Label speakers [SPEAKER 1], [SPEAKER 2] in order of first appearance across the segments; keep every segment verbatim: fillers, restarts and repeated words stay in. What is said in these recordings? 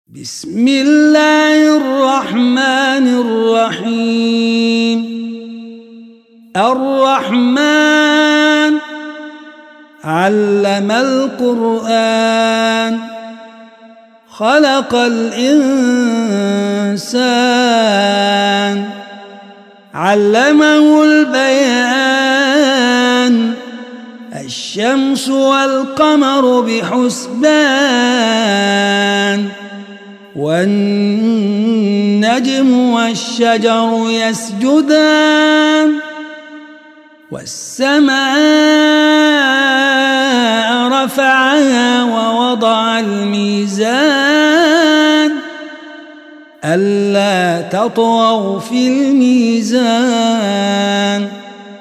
[SPEAKER 1] بسم الله الرحمن الرحيم. الرحمن علم القرآن خلق الإنسان علمه البيان الشمس والقمر بحسبان والنجم والشجر يسجدان والسماء رفعها ووضع الميزان ألا تطغوا في الميزان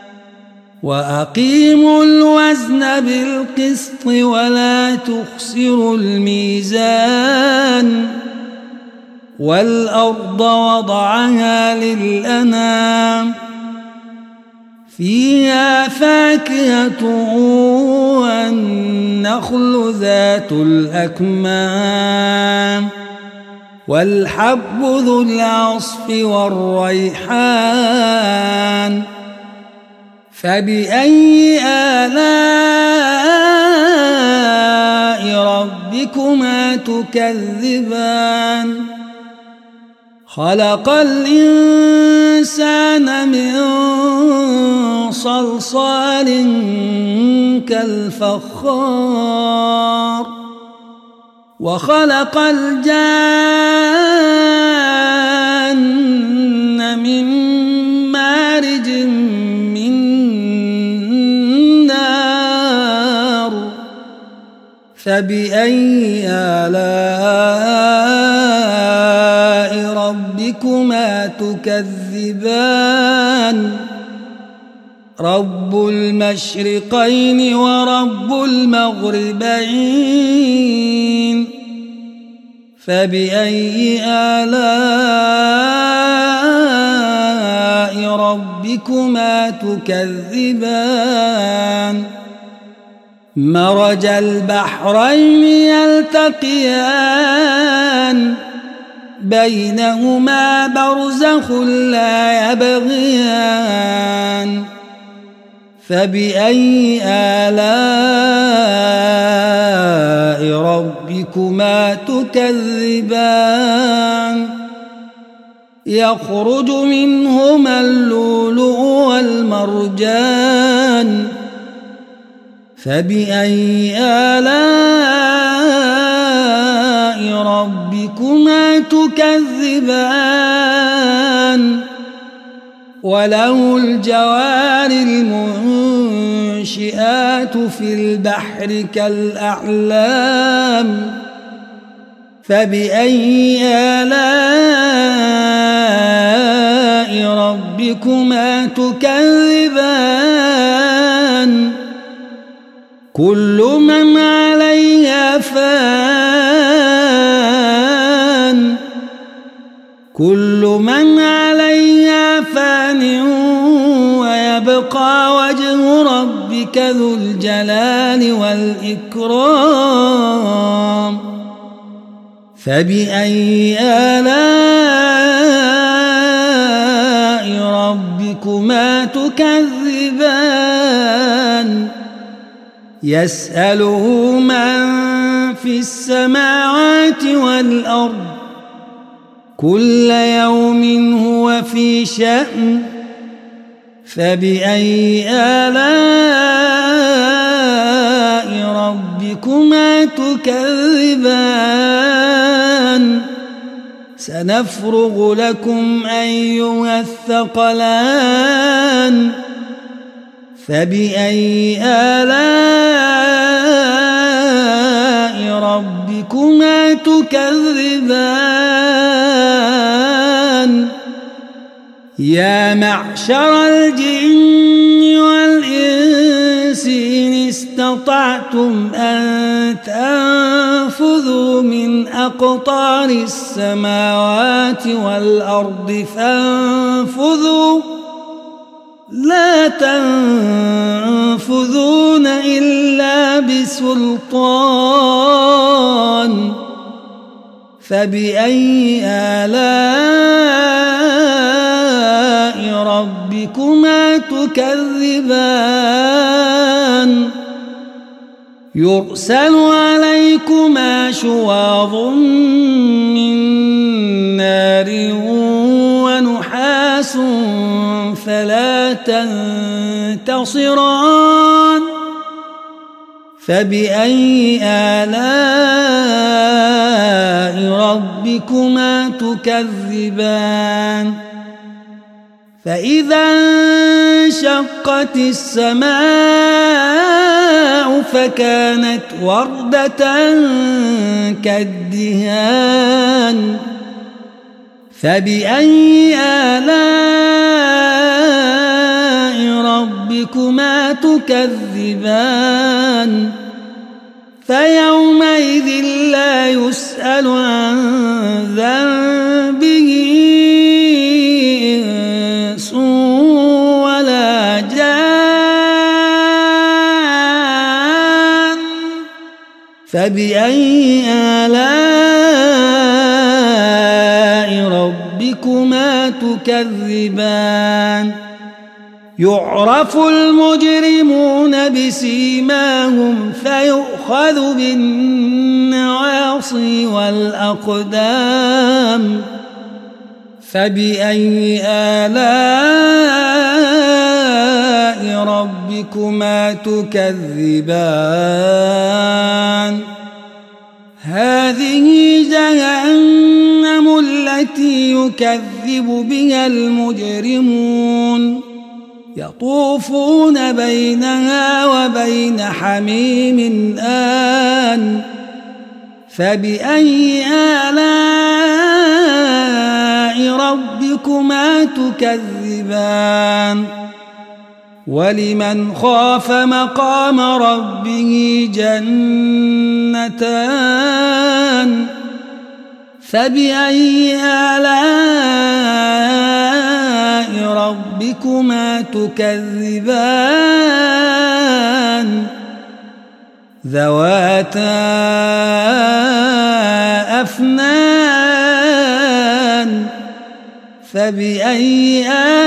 [SPEAKER 1] وأقيموا الوزن بالقسط ولا تخسروا الميزان والأرض وضعها للأنام فيها فاكهة والنخل ذات الأكمام والحب ذو العصف والريحان فبأي آلاء ربكما تكذبان خلق الإنسان من صلصال كالفخار وخلق الجان من مارج من نار فبأي آلاء ربكما تكذبان رب المشرقين ورب المغربين فبأي آلاء ربكما تكذبان مرج البحرين يلتقيان بينهما برزخ لا يبغيان فبأي آلاء ربكما تكذبان يخرج منهما اللؤلؤ والمرجان فبأي آلاء ربكما تكذبان وله الجوار المنشئات في البحر كالأعلام فبأي آلاء ربكما تكذبان كل من عليها فان كل من عليها فان ويبقى وجه ربك ذو الجلال والإكرام فبأي آلاء ربكما تكذبان يسأله من في السماوات والأرض كل يوم هو في شأن فبأي آلاء ربكما تكذبان سنفرغ لكم أيها الثقلان فبأي آلاء ربكما تكذبان يا معشر الجن والإنس إن استطعتم أن تنفذوا من أقطار السماوات والأرض فانفذوا لا تنفذون إلا بسلطان فبأي آلاء ربكما تكذبان يرسل عليكما شواظ من نار ونحاس فلا تنتصران فبأي آلاء ربكما تكذبان فإذا انشقت السماء فكانت وردة كالدهان فبأي آلاء ربكما تكذبان فيومئذ لا يسأل عن ذنبه إنس ولا جان فبأي آلاء ربكما تكذبان يعرف المجرمون بسيماهم فيؤخذ بالنواصي والأقدام فبأي آلاء ربكما تكذبان هذه جهنم التي يكذب بها المجرمون يطوفون بينها وبين حميم آن فبأي آلاء ربكما تكذبان ولمن خاف مقام ربه جنتان فبأي آلاء ربكما تكذبان ذواتا أفنان فبأي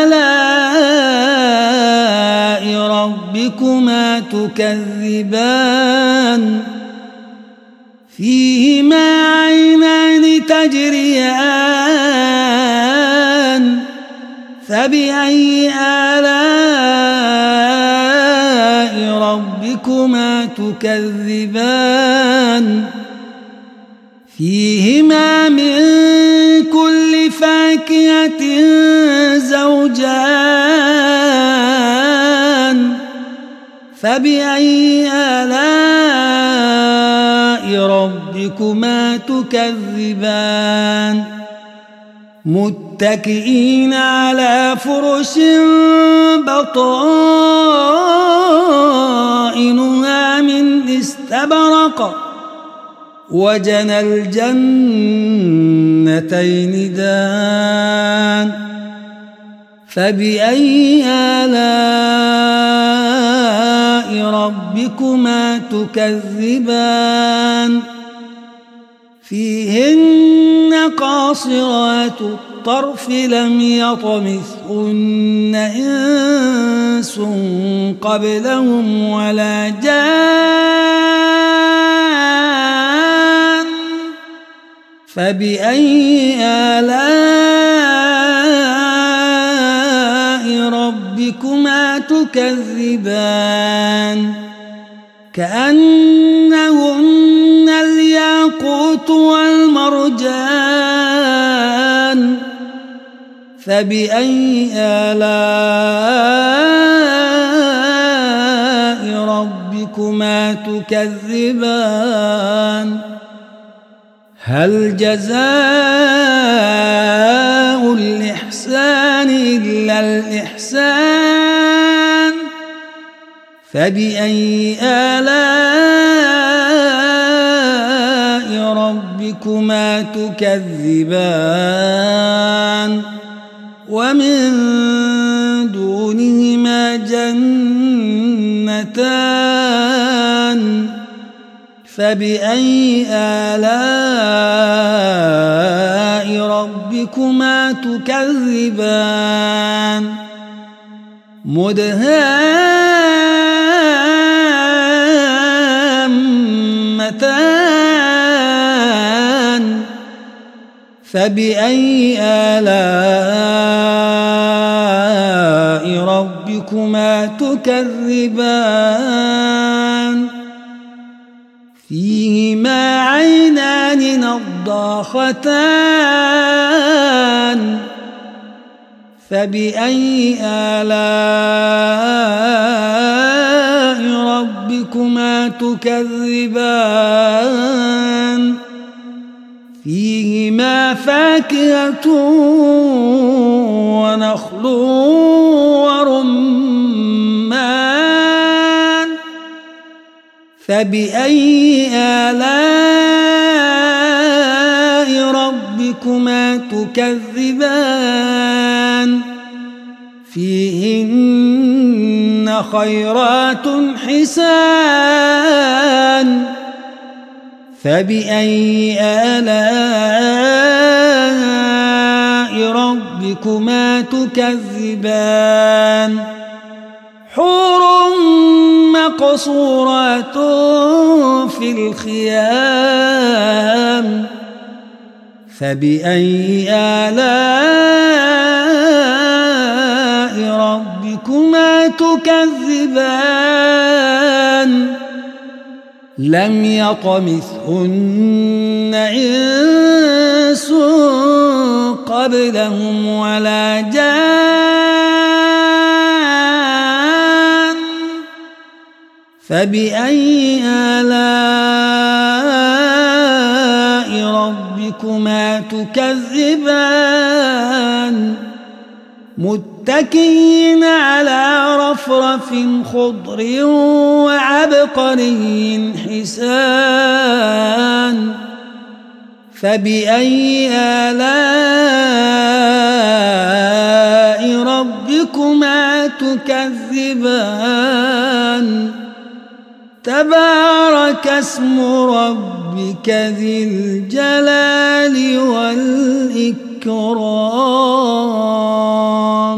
[SPEAKER 1] آلاء ربكما تكذبان فيهما عينان تجريان فبأي آلاء ربكما تكذبان فيهما من كل فاكهة زوجان فبأي آلاء ربكما تكذبان متكئين على فرش بطائنها من استبرق وجنى الجنتين دان فبأي آلاء ربكما تكذبان فيهن قاصرات الطرف لم يطمثهن إنس قبلهم ولا جان فبأي آلاء ربكما تكذبان كأنهن الياقوت والمرجان فبأي آلاء ربكما تكذبان هل جزاء الإحسان إلا الإحسان فبأي آلاء ربكما تكذبان ومن دونهما جنتان فبأي آلاء ربكما تكذبان مدهامتان فبأي آلاء ربكما تكذبان فيهما عينان نضاختان فبأي آلاء ربكما تكذبان فيهما فاكهة ونخل ورمان فبأي آلاء ربكما تكذبان فيهن خيرات حسان فبأي آلاء ربكما تكذبان حور مقصورات في الخيام فبأي آلاء ربكما تكذبان لم يطمثهن إنس قبلهم ولا جان فبأي آلاء ربكما تكذبان متكئين على رفرف خضر وعبقري حسان فبأي آلاء ربكما تكذبان تبارك اسم ربك ذي الجلال والإكرام.